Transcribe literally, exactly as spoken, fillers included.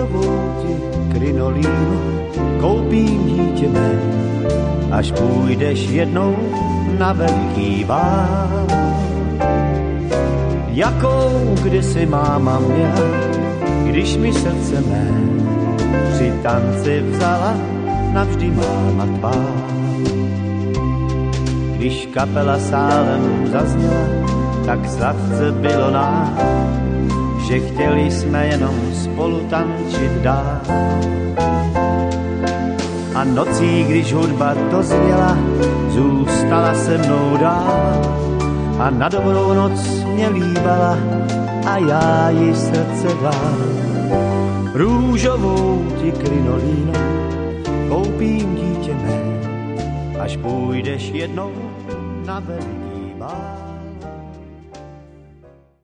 růžovou ti krinolínu koupím dítě mé, až půjdeš jednou na veliký vál. Jakou kdysi máma měla, když mi srdce mé při tanci vzala, navždy máma tvá. Když kapela sálem zazněla, tak sladce bylo nás, že chtěli jsme jenom spolu tančit dál. A nocí, když hudba dozněla, zůstala se mnou dál a na dobrou noc mě líbala a já jí srdce dal. Růžovou ti krinolínu koupím dítě mé, až půjdeš jednou na veliký bál.